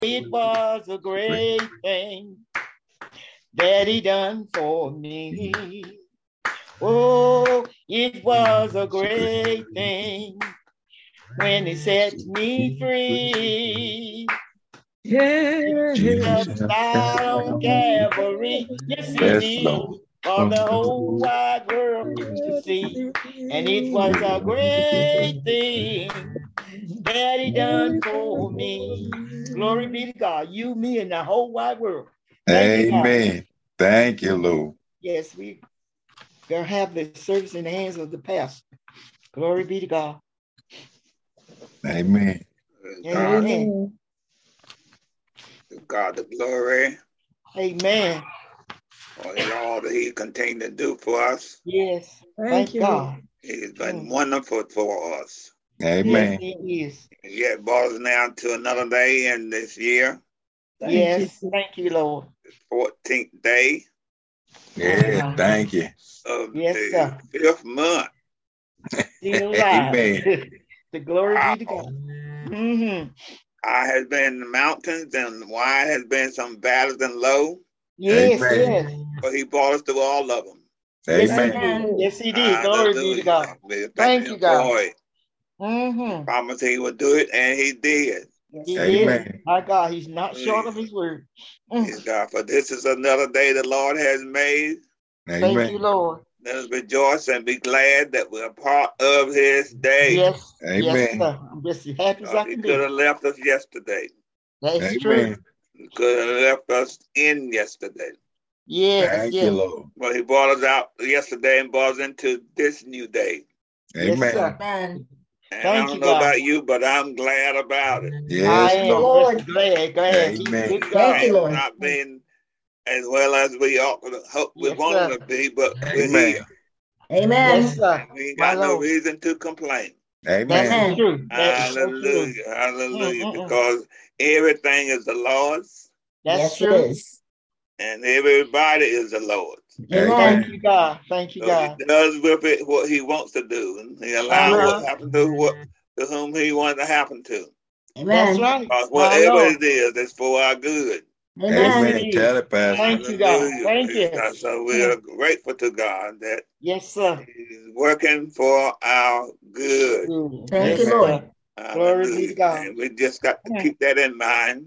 It was a great thing that he done for me. Oh, it was a great thing when he set me free. Jesus died on Calvary. Yes, he Yes, did. Lord. For the whole wide world to see. And it was a great thing that he done for me. Glory be to God. You, me, and the whole wide world. Thank you, God. Amen. Thank you, Lord. Yes, we gonna have the service in the hands of the pastor. Glory be to God. Amen. God, Amen. God the glory Amen. for all that He continued to do for us. Yes. Thank you, Lord. God. He's been wonderful for us. Yes, Amen. he is. Yet brought us now to another day in this year, Yes. Thank you, Lord. 14th day Yeah, thank you. of Yes, the sir. 5th month. Still alive. Amen. The glory Wow. be to God. Mm-hmm. I has been in the mountains and wide has been some valleys and low, Yes, Amen. yes. but He brought us through all of them. Yes, he Amen. did. Yes, he did. Glory be to God. We Thank thank you, Him God. for it. Mm-hmm. Promised He would do it, and He did. He did. Amen. My God, he's not short of his word. Praise God. For this is another day the Lord has made. Thank you, Amen. Lord. Let us rejoice and be glad that we're part of His day. Yes, yes, Amen. sir. I'm just as happy as I He can could be. have left us yesterday. That's true. Amen. He could have left us in yesterday. Yes, Thank you, yes, Lord. But He brought us out yesterday and brought us into this new day. yes, Amen. sir. Amen. And Thank I you, don't know God. about you, but I'm glad about it. I Yes, am Lord. just glad. He's a Amen. good Thank God. you, Things Lord. not been as well as we ought to hope we Yes, want sir. them to be, but we're Amen. here. Amen. Yes, sir. And we ain't My got no Lord. reason to complain. That Amen. is Amen. true. That is so true. Hallelujah. Hallelujah. Mm-mm-mm. Because everything is the Lord's That's Yes, it true. is. and everybody is the Lord's. Amen. Thank you, God. Thank you, So He God. does with it what He wants to do. And He allows what happens to whom He wants to happen to. That's Amen. right. Because My whatever Lord. it is, it's for our good. Yes, Amen. it Amen. is. Tell it, Pastor. Thank you, God. Hallelujah. Thank Praise you. God. So we are grateful to God that Yes, sir. He's working for our good. Thank Yes, you, Amen. Lord. sir. Glory be to Hallelujah. God. And we just got to keep that in mind.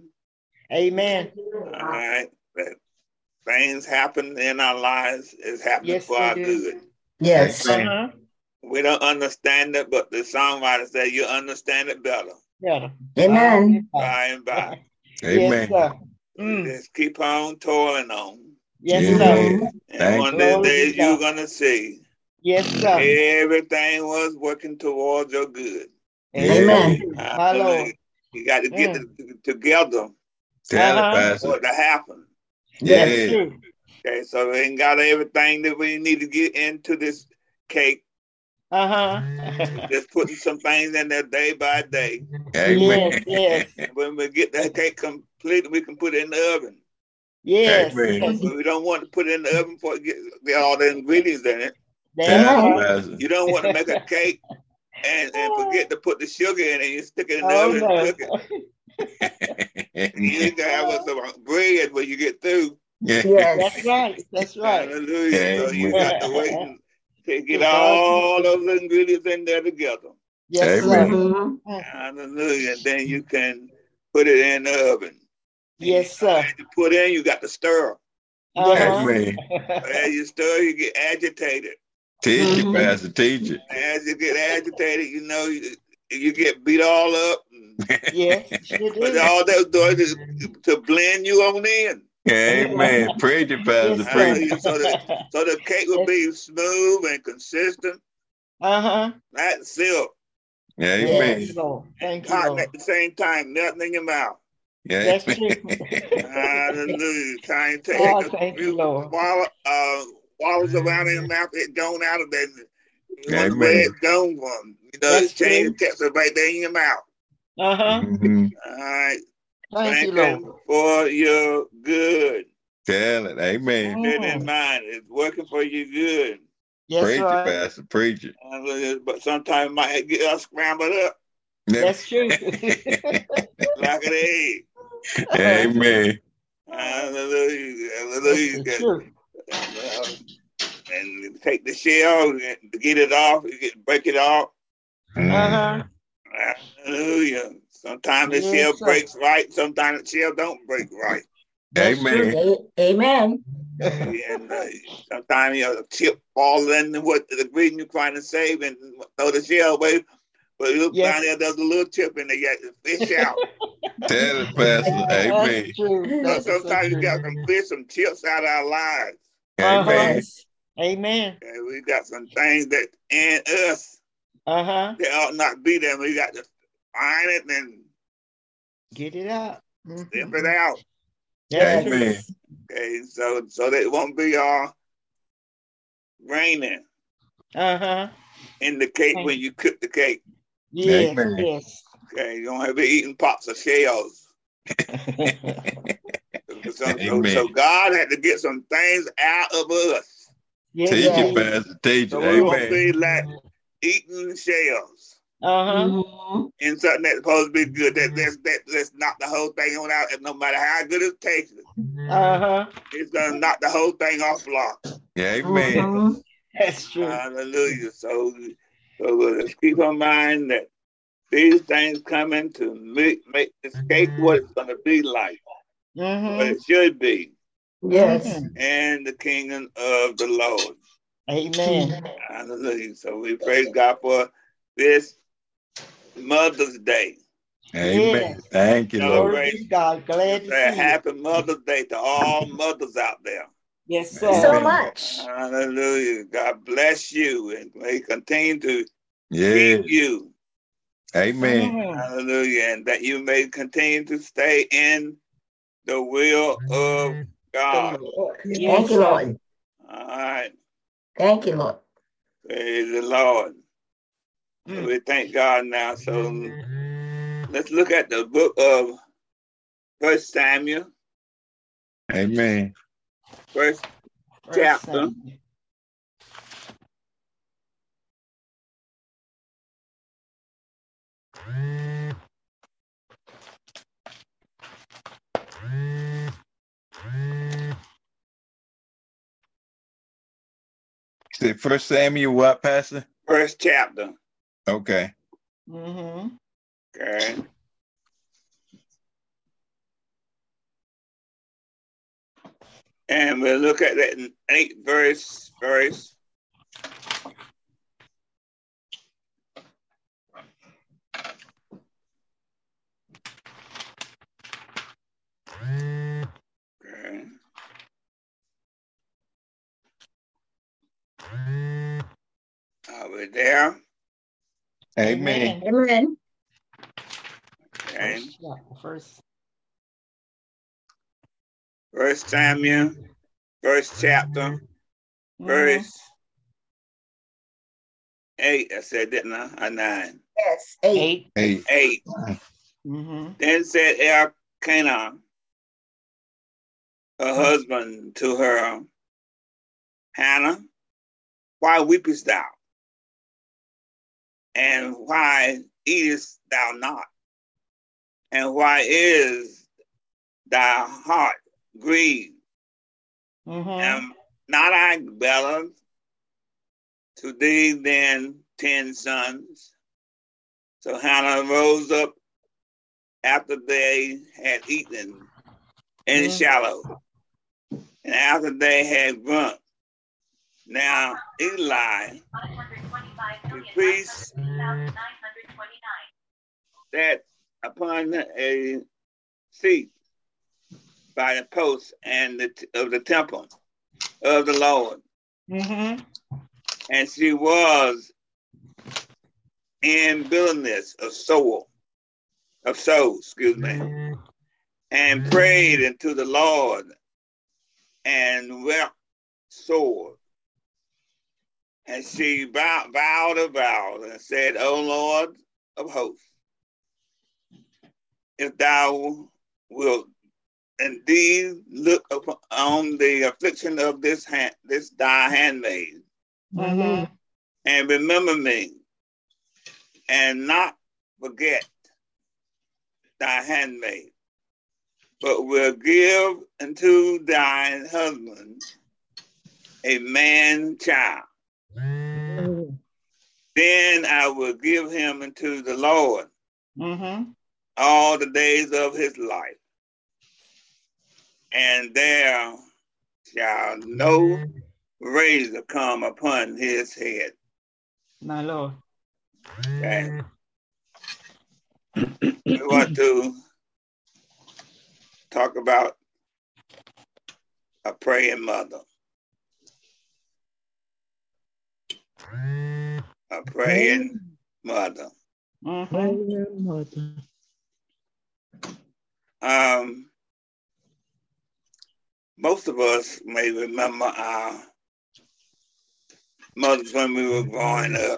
Amen. All right. That things happen in our lives is happening Yes, for they our do. good. Yes. Amen. Uh-huh. We don't understand it, but the songwriter said you understand it better Better. Amen. by and by. Yes, Amen. sir. We just keep on toiling on. Yes, Yeah. sir. And Thank one of you, these Glory Lord. be to days you're God. going to see Yes, sir. everything was working towards your good. And Yeah. so Amen. true. My Lord. Hallelujah. You got to get it together Tell it, Uh-huh. Pastor. for it to happen. That's Yeah. true. Okay, so we ain't got everything that we need to get into this cake. Uh-huh. Just putting some things in there day by day. Yes, Amen. yes. And when we get that cake complete, we can put it in the oven. Yes, Amen. yes. But we don't want to put it in the oven before it get all the ingredients in it. That's Tell it, right. Pastor. You don't want to make a cake and forget to put the sugar in it. You stick it in the Oh, oven and no. cook it. You got to have some bread when you get through. That's Yes. right. That's right. Hallelujah. So you Amen. got to wait and to get To God be all the those ingredients in there together. Yes, Amen. sir. Mm-hmm. Hallelujah. And then you can put it in the oven. Yes, sir. As you put in, you got to stir. Uh-huh. Amen. As you stir, you get agitated. Teach it, Mhm. Pastor. Teach it. As you get agitated, you get beat all up. Yes, sure But do. all that's doing is to blend you on in. Amen. Preach it, Pastor. Yes, sir. Preach Hallelujah. it. So the cake will be smooth and consistent, Uh-huh. not silk, Thank Amen. you, Lord. and Thank you, cotton Lord. at the same time, melting in your mouth. That's true. Hallelujah. Trying to take Oh, a thank you, few Lord. swallows around in your mouth, it gone out of there. You wonder where Amen. it's gone from. That's It's changed true. the texture right there in your mouth. Uh-huh. Mhm. All right. Thank you, Thank Lord. Him for your good. Tell it. Amen. Keep it in Mhm. mind. It's working for your good. That's Preach it, right. Pastor. Preach it. But sometimes it might get us scrambled up Never- That's true. like an egg. Amen. Hallelujah. That's the truth. And take the shell and get it off, break it off. Uh-huh. Hallelujah. Sometimes the Yes, shell sir. breaks right, sometimes the shell don't break right. That's Amen. true. Amen. And sometimes a chip fall in what the ingredient you're trying to save and throw the shell away. But you look down there, there's a little chip in there, you got to fish out. Tell it, Pastor. Amen. That's true. That's so Sometimes you true. got some fish, some chips out of our lives. Amen. Yes. Amen. And we got some things that in us Uh-huh. that ought not be there. We got to find it and Get it out. sniff it out. That's Amen. true. Okay, so that it won't be all raining Uh-huh. in the cake when you cook the cake. Yes, Amen. yes. Okay, you don't have to be eating pots of shells. So God had to get some things out of us. Yes, Teach yes. it, Pastor. Teach So it. we won't Amen. be like eating shells Uh-huh. in something that's supposed to be good. That's knock the whole thing on out, and no matter how good it tastes, Uh-huh. it's gonna knock the whole thing off block. Amen. That's true. Hallelujah. So let's keep in mind that these things coming to make this cake what it's gonna be like, what Mm-hmm. it should be, Yes. and the kingdom of the Lord. Amen. Hallelujah. So we praise God for this Mother's Day. Amen. Thank you, Lord. Glory be to God. Glad to Say see happy Mother's Day to all mothers out there. you. Yes, sir. Amen. So much. Hallelujah. God bless you and may continue to Yeah. keep you. Amen. Mhm. Hallelujah. And that you may continue to stay in the will of God. Thank you, Lord. All right. Thank you, Lord. Praise the Lord. So we thank God now. So let's look at the book of 1 Samuel. Amen. First First chapter. Samuel. Say 1 Samuel what, Pastor? First chapter. Okay. Mm-hmm. Okay. And we'll look at that 8th verse first. Okay. Are we there? Amen. Amen. Okay. First. 1 Samuel, first chapter, verse 8. I said, didn't I? 9. Yes. 8. 8. Mm-hmm. Then said Elkanah, her husband, to her, Hannah, why weepest thou? And why eatest thou not? And why is thy heart grieved? Mm-hmm. Am not I better to thee than 10 sons? So Hannah rose up after they had eaten in Shiloh, and after they had drunk. Now Eli, the priest, sat upon a seat by the post of the temple of the Lord. Mm-hmm. And she was in bitterness of soul, and prayed unto the Lord and wept sore. And she vowed a vow and said, O Lord of hosts, if thou wilt indeed look upon the affliction of this thy handmaid, Mm-hmm. and remember me, and not forget thy handmaid, but will give unto thine husband a man child. Then I will give him unto the Lord all the days of his life, and there shall no razor come upon his head. My Lord. Okay. We want to talk about a praying mother. A praying mother. Most of us may remember our mothers when we were growing up.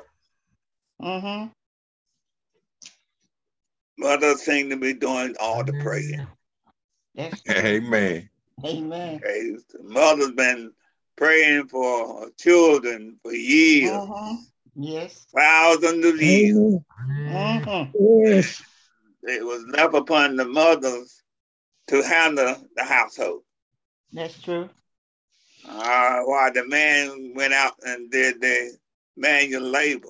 Mothers seem to be doing all the praying. Amen. Amen. Okay. The mother's been praying for children for years. Yes. Thousands of years. Yes. It was left upon the mothers to handle the household. That's true. While the man went out and did the manual labor.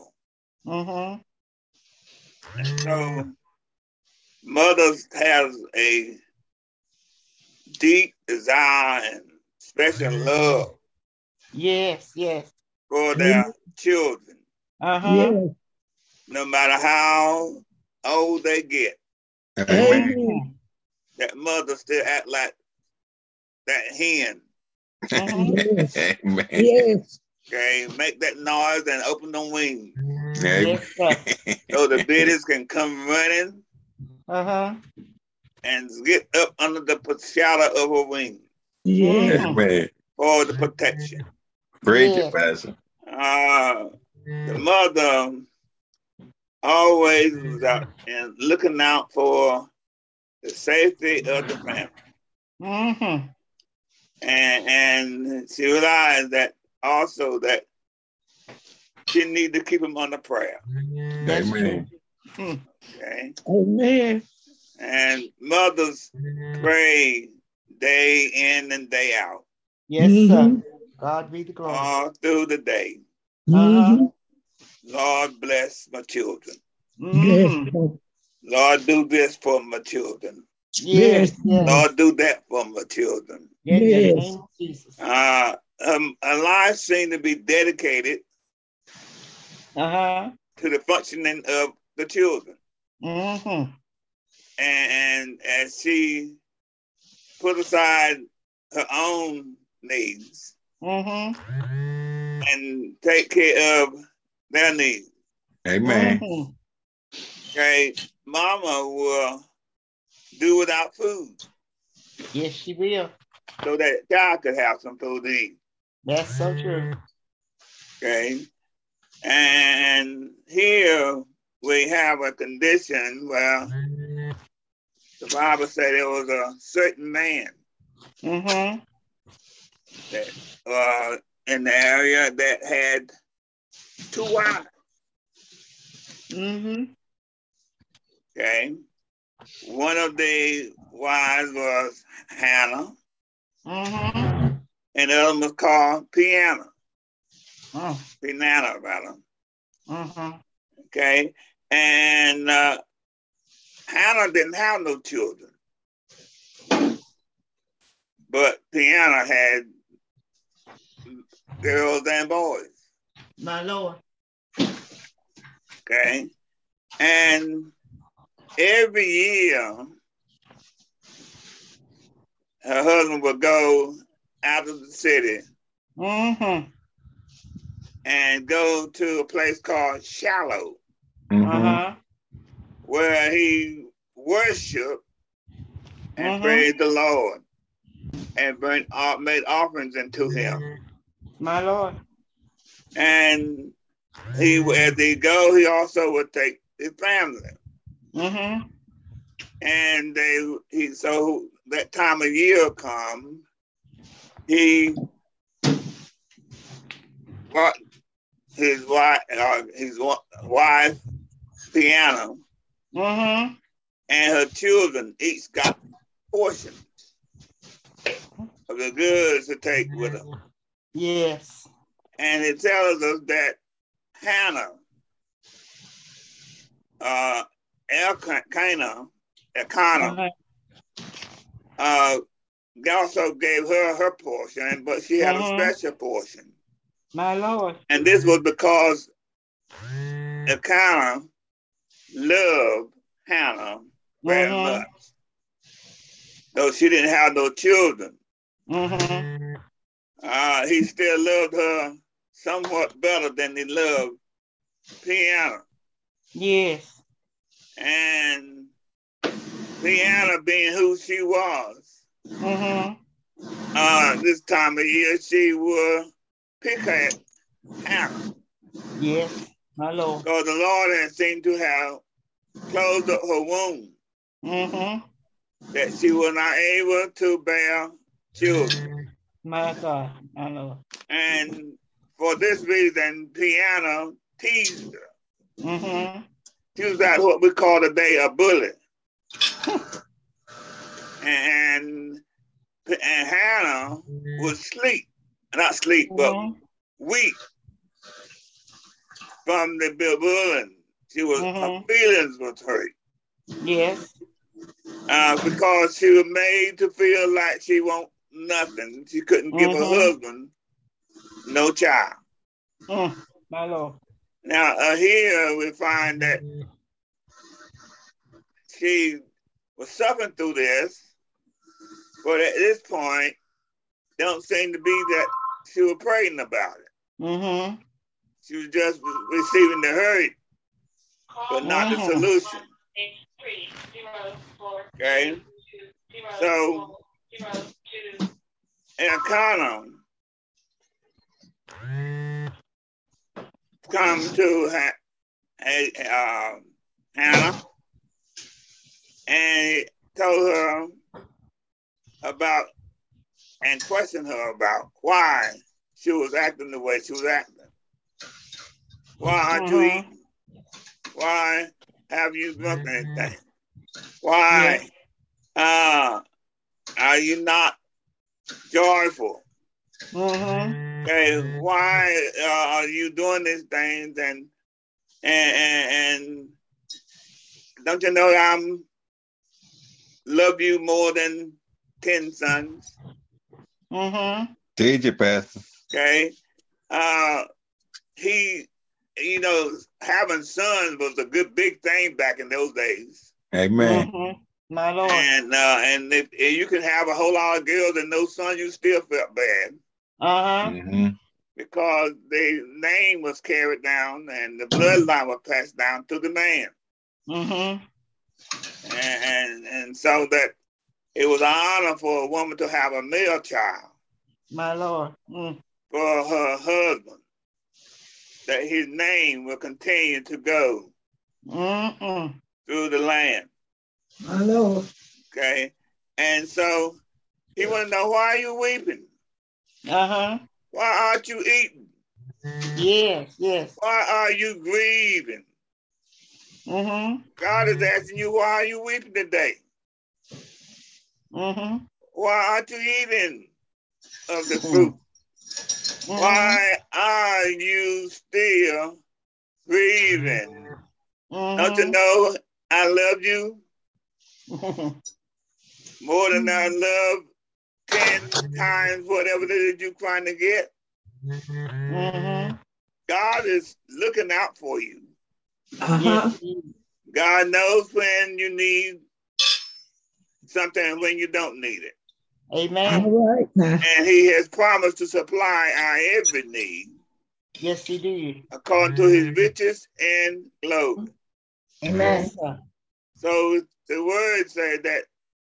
So mothers have a deep desire and special love. Yes, yes. For their children. Yes. No matter how old they get. Amen. That mother still act like that hen. Yes. Amen. Yes. Okay, make that noise and open the wings. Amen. So the biddies can come running and get up under the shadow of her wing. Yes. Amen. For the protection. Praise you, Pastor. The mother always was out and looking out for the safety of the family. And she realized that also that she needed to keep them under prayer. Amen. Okay. Amen. And mothers pray day in and day out. Yes, sir. God be the glory. All through the day. Lord bless my children. Yes. Lord do this for my children. Yes, yes. Lord do that for my children. Yes. Jesus. A life seems to be dedicated to the functioning of the children. And as she put aside her own needs and take care of their needs. Amen. Okay, mama will do without food. Yes, she will. So that child could have some food to eat. That's so true. Okay. And here we have a condition where the Bible said there was a certain man that in the area that had 2 wives. Okay. One of the wives was Hannah. And the other was called Piana. Piana, rather. Okay. And Hannah didn't have no children. But Piana had girls and boys. My Lord. Okay. And every year, her husband would go out of the city and go to a place called Shiloh, where he worshiped and praised the Lord and made offerings unto him. My Lord. And as he go, he also would take his family. And so that time of year come, he brought his wife Piano and her children each got portion of the goods to take with her. Yes. And it tells us that Hannah, Elkanah, also gave her portion, but she had a special portion. My Lord. And this was because Elkanah loved Hannah very much. Though she didn't have no children, he still loved her somewhat better than he loved Piana. Yes. And Piana, being who she was, this time of year, she would pick at Hannah. Yes, my Lord. Because the Lord had seemed to have closed up her womb, that she was not able to bear children. My God, my Lord. And for this reason, Piana teased her. She was like what we call today a bully. and Hannah was but weak from the bullying. She was her feelings was hurt. Yes. Because she was made to feel like she won't nothing. She couldn't give her husband no child. My Lord. Now here we find that she was suffering through this, but at this point, don't seem to be that she was praying about it. She was just receiving the hurt, but not the solution. Okay? So, Elkanah come to Hannah and told her about and questioned her about why she was acting the way she was acting. Why aren't you eating? Why have you drunk anything? Why are you not joyful? Okay, why are you doing these things? And don't you know I'm love you more than 10 sons? Teach it, Pastor. Okay, he, having sons was a good big thing back in those days. Amen. My Lord. And if you can have a whole lot of girls and no son, you still felt bad. Because the name was carried down and the bloodline was passed down to the man. And so that it was an honor for a woman to have a male child. My Lord. For her husband, that his name will continue to go through the land. My Lord. Okay. And so he want to know, why are you weeping? Why aren't you eating? Yes, yes. Why are you grieving? God is asking you, why are you weeping today? Why aren't you eating of the fruit? Why are you still grieving? Don't you know I love you more than I love 10 times whatever it is you're trying to get? God is looking out for you. God knows when you need something and when you don't need it. Amen. All right now. And he has promised to supply our every need. Yes, he did. According to his riches and glory. Amen. So the word said that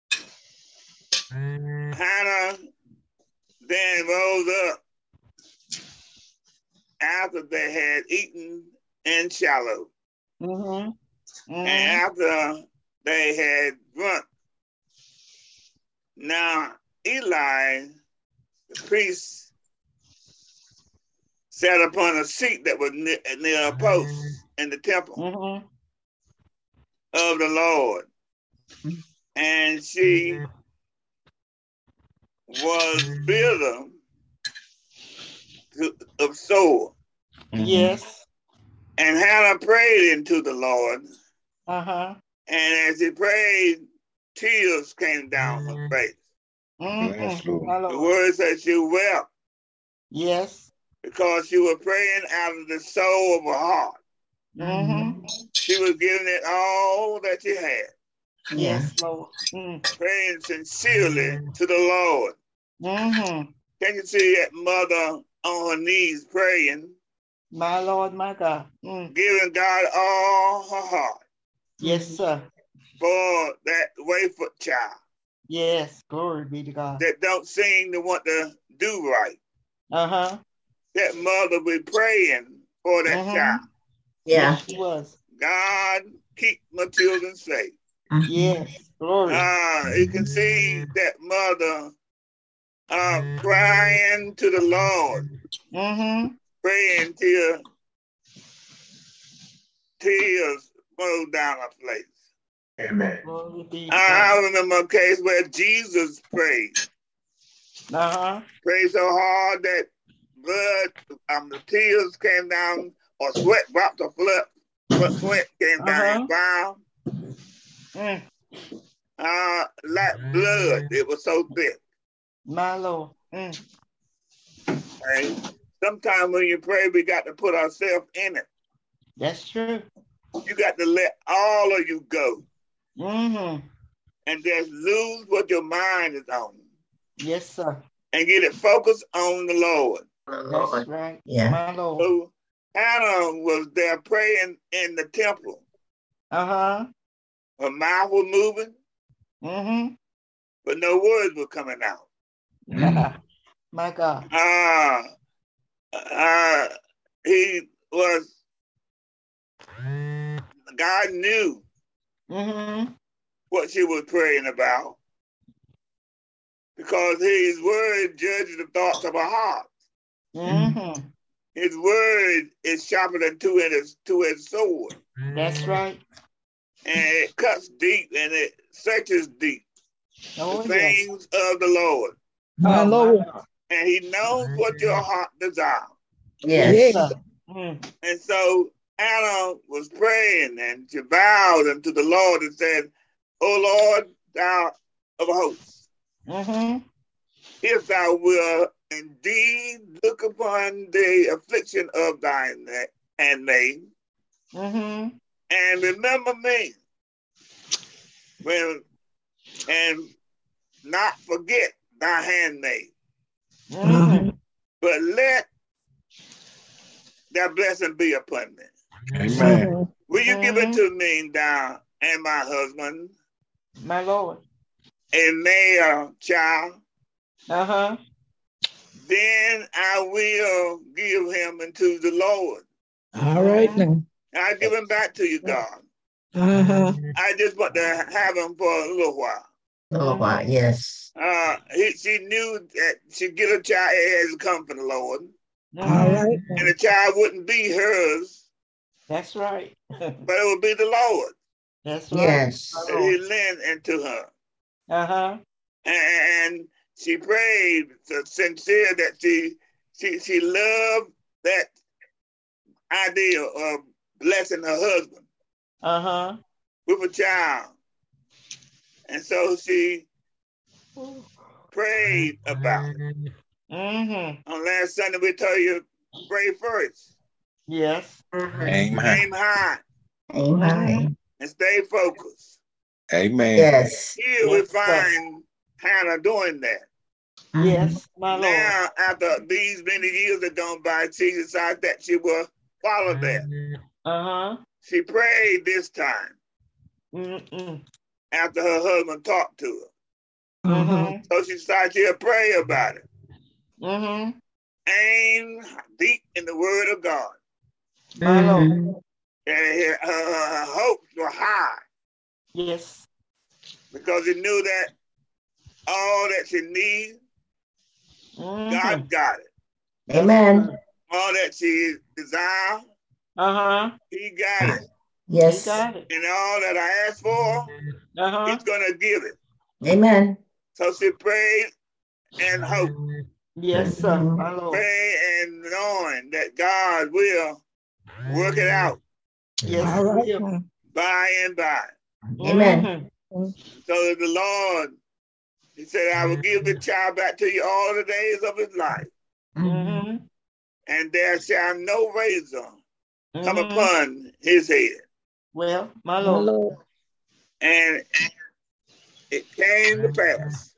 Hannah then rose up after they had eaten in Shiloh. And after they had drunk. Now, Eli, the priest, sat upon a seat that was near a post in the temple of the Lord. And she was bitter of soul. Yes. And Hannah prayed into the Lord. Uh-huh. And as he prayed, tears came down her face. Yes, Lord. The word says she wept. Yes. Because she was praying out of the soul of her heart. She was giving it all that she had. Yes, Lord. Praying sincerely to the Lord. Can you see that mother on her knees praying? My Lord, my God. Giving God all her heart. Yes, sir. For that wayward child. Yes, glory be to God. That don't seem to want to do right. Uh-huh. That mother be praying for that child. Yeah. Yes, she was. God, keep my children safe. Yes, glory. You can see that mother crying to the Lord. Praying till tears flow down her face. Amen. I remember a case where Jesus prayed. Prayed so hard that blood, the tears came down, or sweat dropped of sweat came down and found. Like blood, it was so thick. My Lord. Right? Sometimes when you pray, we got to put ourselves in it. That's true. You got to let all of you go. And just lose what your mind is on. Yes, sir. And get it focused on the Lord. That's right. Yeah. My Lord. So Hannah was there praying in the temple. Uh-huh. Her mouth was moving. But no words were coming out. My God. God knew what she was praying about, because his word judges the thoughts of her heart. His word is sharper than two-edged sword. That's right. And it cuts deep and it searches deep. Oh, the things of the Lord. My Lord. And he knows what your heart desires. Yes. And so Anna was praying and she vowed unto the Lord and said, O Lord, thou of hosts, if thou wilt indeed look upon the affliction of thy handmaid, and remember me, and not forget thy handmaid, but let that blessing be upon me. Amen. Will you give it to me, thou and my husband, my Lord, a male child? Then I will give him unto the Lord. All right now. I give him back to you, God. I just want to have him for a little while. Oh, wow. Yes. She knew that she'd get a child as come from the Lord. All right. And the child wouldn't be hers. That's right. But it would be the Lord. That's right. Yes. That he lent into her. And she prayed so sincere that she loved that idea of blessing her husband with a child. And so she prayed about it. On last Sunday, we told you, pray first. Yes. Amen. Aim high. Amen. And stay focused. Amen. Yes. Here we find Hannah doing that. Yes, my Lord. Now, after these many years have gone by, she decided that she will follow that. She prayed this time after her husband talked to her. So she decided she'll pray about it. Aim deep in the word of God. My Lord. And her hopes were high. Yes. Because he knew that all that she needs, God got it. Amen. All that she desires, he got it. Yes. He got it. And all that I asked for, he's going to give it. Amen. So she prayed and hope. Yes, sir. My Lord. Pray and knowing that God will work it out. Yes, All right. He will. now. By and by. Amen. So the Lord, he said, I will give the child back to you all the days of his life. Mm-hmm. And there shall no razor come Mm-hmm. upon his head. Well, my My Lord. Lord. And it came to pass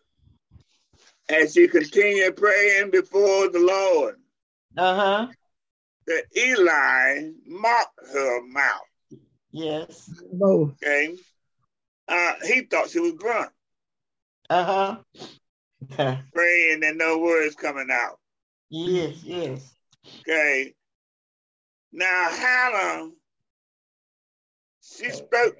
as she continued praying before the Lord Uh-huh. that Eli mocked her mouth. Yes. Lord. Okay. He thought she was drunk, Uh-huh. praying and no words coming out. Yes, yes. Okay. Now Hannah, she spoke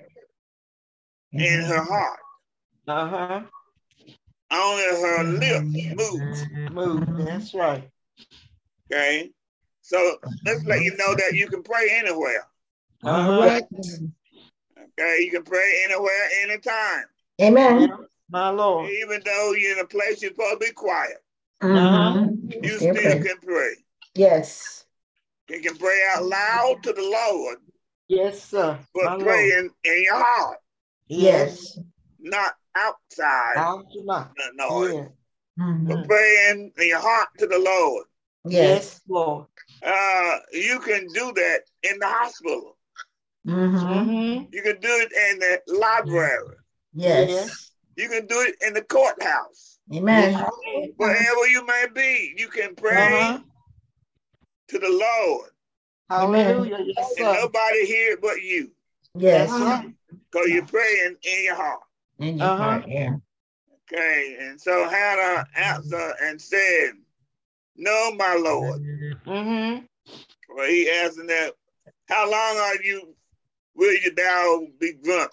in her heart. Uh-huh. Only her lips moved. Move. That's right. Okay. So let's let you know that you can pray anywhere. All Uh-huh. right. Okay. You can pray anywhere, anytime. Amen. Yeah, my Lord. Even though you're in a place you're supposed to be quiet, you Still still pray. can pray. Yes. You can pray out loud to the Lord, Yes, sir. My but Lord. pray in your heart, Yes. not outside Out to my. the noise. Yeah. But praying in your heart to the Lord. Yes. Lord. You can do that in the hospital. Mm-hmm. You can do it in the library. Yes. You can do it in the courthouse. Amen. Wherever you may be, you can pray Uh-huh. to the Lord. Hallelujah. Yes, And sir. nobody hear it but you. Yes. That's right. Because you're praying in your heart. In your heart, yeah. Okay. And so Hannah answered and said, no, my Lord. Mm-hmm. Well, he asked him that, how long will you thou be drunk?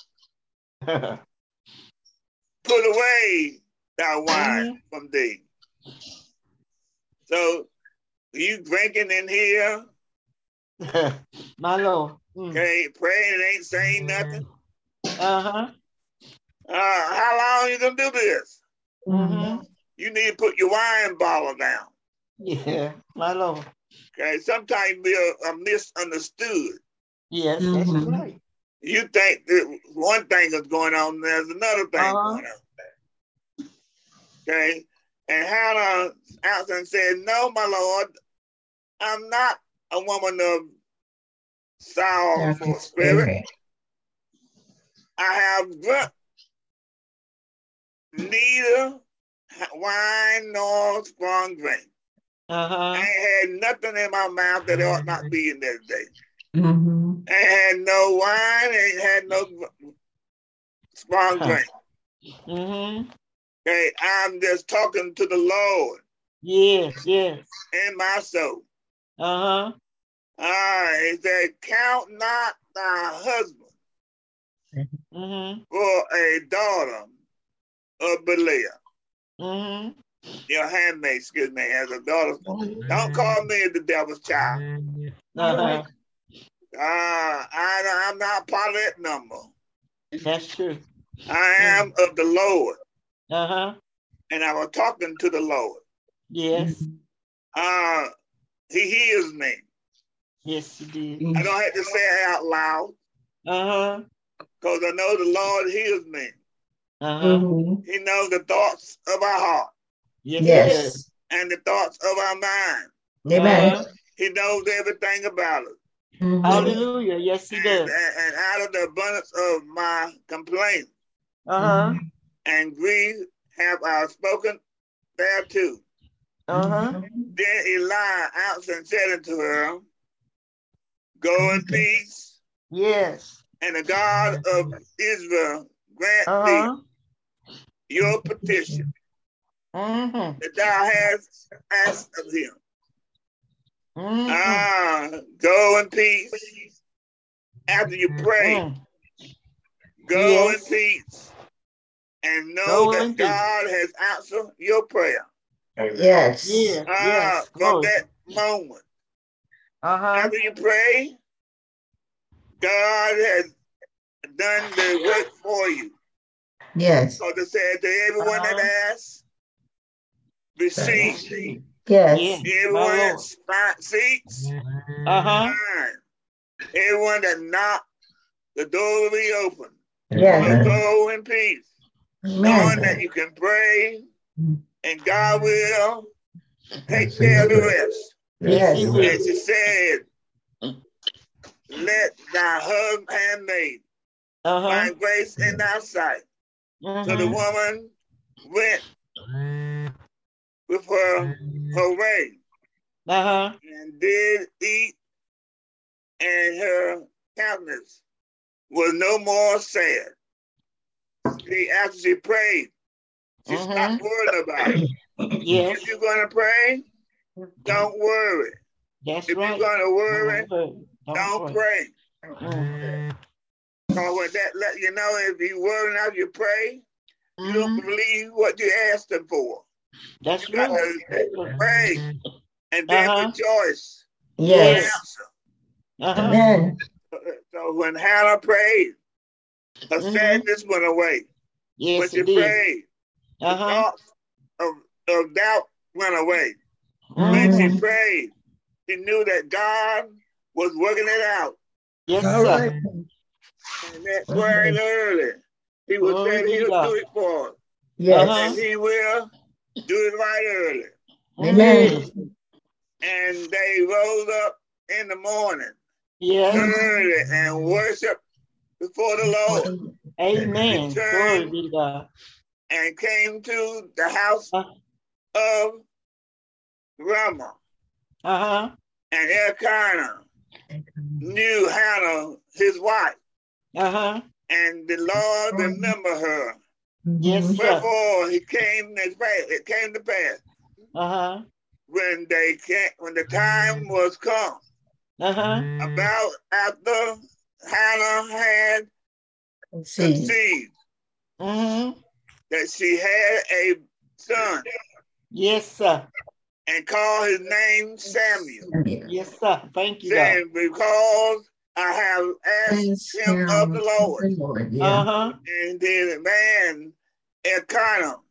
Put away thy wine from thee. So you drinking in here, my Lord. okay, praying and ain't saying nothing. Uh-huh. How long you gonna do this? Mm-hmm. You need to put your wine bottle down. Yeah, my Lord. Okay, sometimes you're misunderstood. Yes, that's right. You think that one thing is going on, there's another thing going on. Okay, and Hannah answered and said, no, my Lord, I'm not a woman of sorrowful spirit. I have drunk neither wine nor strong drink. I ain't had nothing in my mouth that ought not be in this day. I ain't had no wine, ain't had no strong drink. Okay, I'm just talking to the Lord. Yes, yes. In my soul. Uh-huh. He said, count not thy husband for a daughter of Belial. Your handmaid, excuse me, as a daughter. Don't call me the devil's child. I'm not part of that number. That's true. I am of the Lord. And I was talking to the Lord. Yes. He hears me. Yes, he did. I don't have to say it out loud. Because I know the Lord hears me. He knows the thoughts of our heart. Yes. And the thoughts of our mind. Amen. He knows everything about us. Hallelujah. Yes, he does. And out of the abundance of my complaint and grief have I spoken thereto. Then Eli answered and said unto her, go in peace. Yes. And the God of Israel grant thee your petition that thou hast asked of him. Go in peace. After you pray, go in peace. And know that God has answered your prayer. Yes. From that moment, after you pray, God has done the work for you. Yes. So they said to everyone that asks, beseech. Yes. Everyone that seeks, find. Everyone that knocks, the door will be open. Yes. You'll go in peace, knowing that you can pray, and God will take care of the rest. Yes. As he said, let thy handmaid find grace in thy sight. So the woman went with her way and did eat, and her countenance was no more sad. After she prayed, she stopped worrying about it. If you're going to pray, don't worry. If you're going to worry, don't pray. Because when that let you know, if you worry now, you pray, you don't believe what you asked him for. That's you got to pray and then rejoice. Yes. Amen. So when Hannah prayed, her sadness went away. Yes, when she prayed, the thoughts of doubt went away. When she prayed, she knew that God was working it out. Yes, sir. And that praying early, he was saying he'll do it for us. Yes. And he will do it right early. Amen. And they rose up in the morning early and worshiped before the Lord. Amen. Glory be to God. And came to the house of Ramah. And Elkanah knew Hannah, his wife. And the Lord remembered her. Yes, sir. Wherefore it came to pass. When the time was come, about after Hannah had conceived, that she had a son. Yes, sir. And called his name Samuel. Yes, sir. Thank you, saying, because I have asked him of the Lord. And the man Elkanah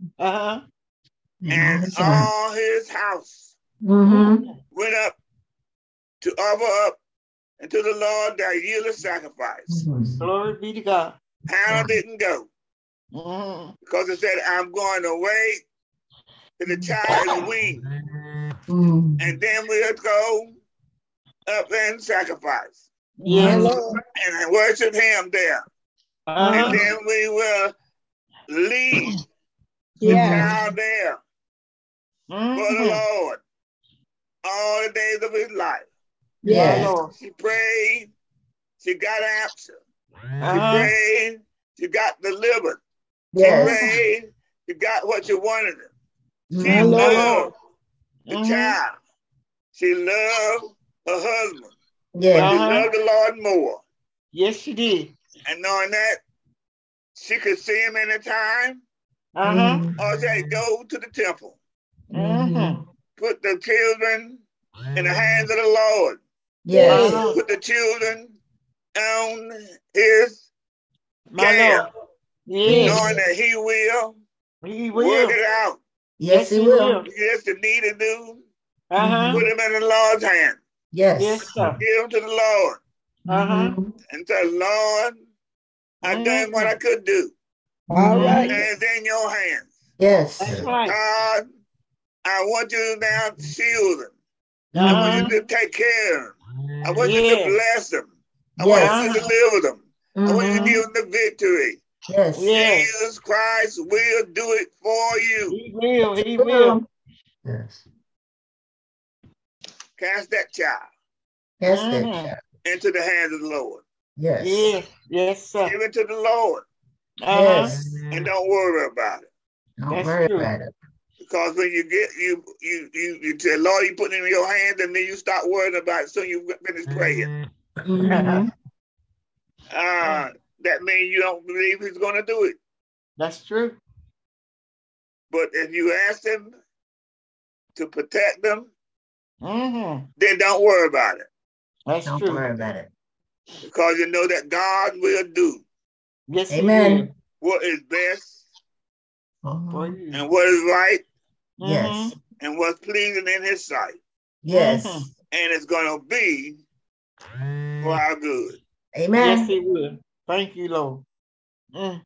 and all his house went up to offer up unto the Lord their yearly sacrifice. Glory be to God. Hannah didn't go because it said, I'm going to wait till the child is weaned, and then we'll go up and sacrifice. Yes. And worship him there. And then we will leave the child there for the Lord all the days of his life. Yes. She prayed, she got answered. She prayed, she got delivered. Yes. She prayed, she got what she wanted. She loved the child. She loved her husband. Yes. But she loved the Lord more. Yes, she did. And knowing that she could see him anytime, or say, go to the temple. Put the children in the hands of the Lord. Yes. Put the children on his care. Knowing that he will work it out. Yes, he will. Yes, the need to do. Put him in the Lord's hand. Yes. Give him to the Lord. And say, Lord, I've done what I could do. All right. And it's in your hands. Yes. That's right. God, I want you now to shield them. I want you to take care of them. I want you to bless them. I want you to deliver them. I want you to give them the victory. Yes. Jesus Christ will do it for you. He will. He will. Yes. Cast that child into the hands of the Lord. Yes. Yes. Yes, sir. Give it to the Lord. Yes. And don't worry about it. Don't worry about it. Because when you get you tell Lord, you put it in your hands, and then you start worrying about it soon you finish praying. That means you don't believe he's going to do it. That's true. But if you ask him to protect them, then don't worry about it. That's Don't true. worry about it. Because you know that God will do Yes, Amen. He will. what is best For you. and what is right Yes. and what's pleasing in his sight. Yes. And it's going to be for our good. Amen. Yes, it will. Thank you, Lord. God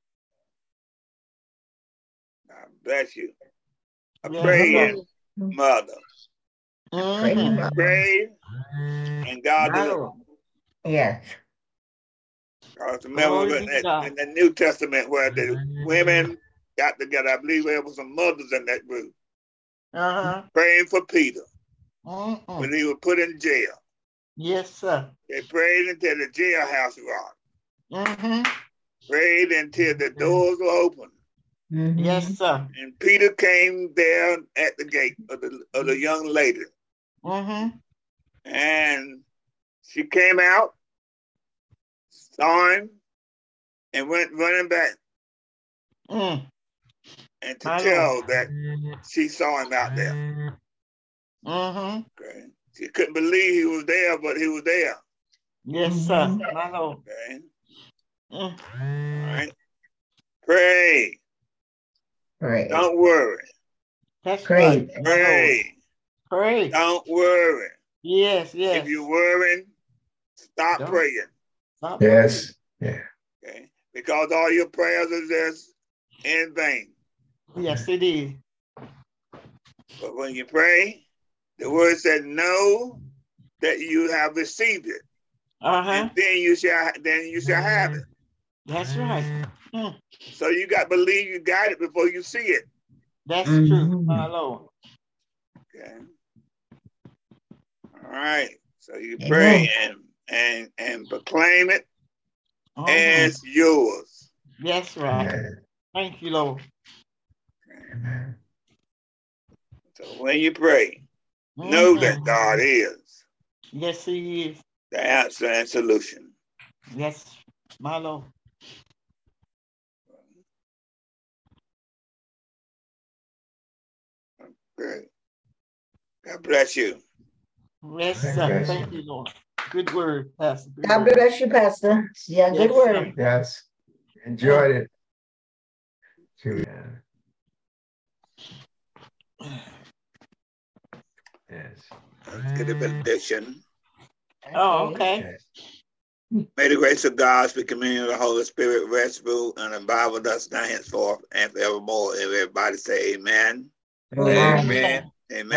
bless you. A Yes, praying Lord. mother. Praying mother. Pray and God My deliver. Lord. Yes. Because remember Glory be to God. in the New Testament where the women got together, I believe there was some mothers in that group, praying for Peter when he was put in jail. Yes, sir. They prayed until the jailhouse rocked. Prayed until the doors were open. Yes, sir. And Peter came there at the gate of the young lady. And she came out, saw him, and went running back. And to tell that she saw him out there. Okay. She couldn't believe he was there, but he was there. Yes, sir. My Lord. Okay. All right. Pray. Pray. Don't worry. That's Pray. right. Pray. Pray. Don't worry. Yes, yes. If you're worrying, stop Don't. praying. Stop Yes. Yeah. Okay. Because all your prayers are just in vain. praying. Yes, it is. But when you pray, the word said, know that you have received it. And then you shall have it. That's right. So you got to believe you got it before you see it. That's true, my Lord. Okay. All right. So you pray and proclaim it as yours. That's right. Yeah. Thank you, Lord. Okay. So when you pray, know that God is Yes, he is. the answer and solution. Yes, my Lord. Good. God bless you. Yes, sir. Thank you, Lord. Good word, Pastor. Good God word. bless you, Pastor. Yeah, good Yes, word. Yes. Enjoyed it. Yes. Let's get a benediction. Oh, okay. May the grace of God, speak communion of the Holy Spirit, rest, rule, and abide with us now henceforth and forevermore. Everybody say amen. Amen. Amen.